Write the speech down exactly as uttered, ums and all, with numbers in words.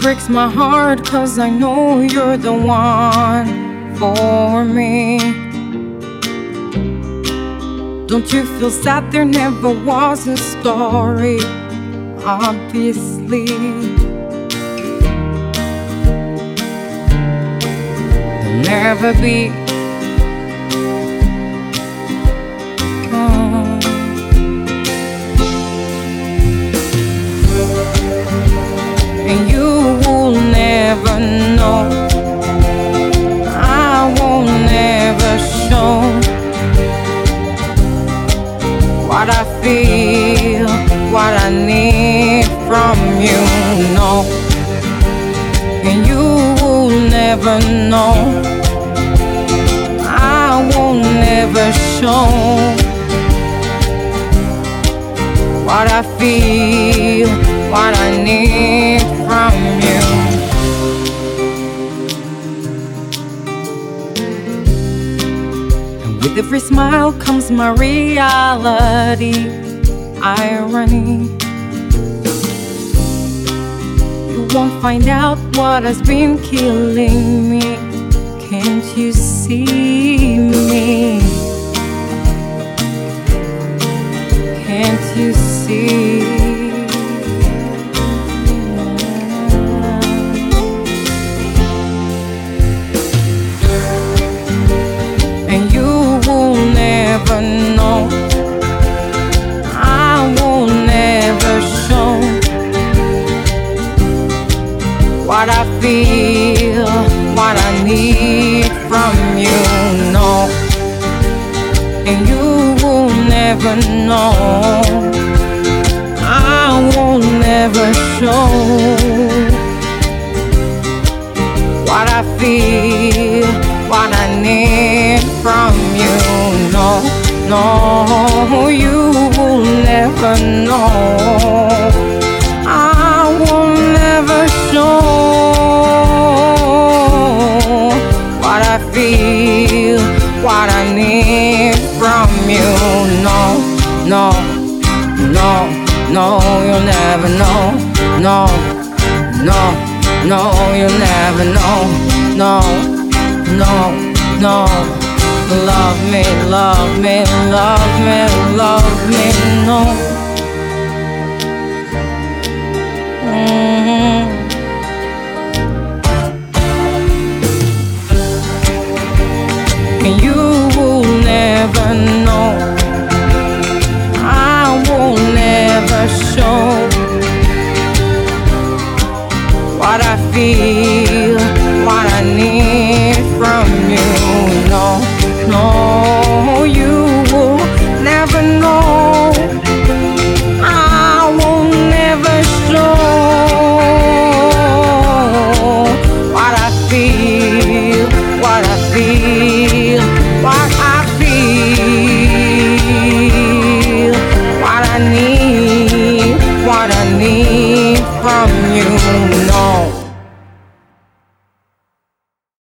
breaks my heart, 'cause I know you're the one for me. Don't you feel sad? There never was a story, obviously. There'll never be. Oh. And you will never know. I won't never show what I feel, what I need from you, no. And you will never know. I will never show what I feel, what I need from you. And with every smile comes my reality, irony. You won't find out what has been killing me. Can't you see me? Can't you see? And you will never know. I will never show what I feel, what I need from you, no. And you will never know. I will never show what I feel, what I need from you, no, no. You will never know. I will never show what I feel, what I need from you, no, no, no, no. You'll never know, no, no, no. You'll never know, no, no, no. Love me, love me, love me, love me, no. Mm-hmm. And you will never know. I will never show what I feel, what I need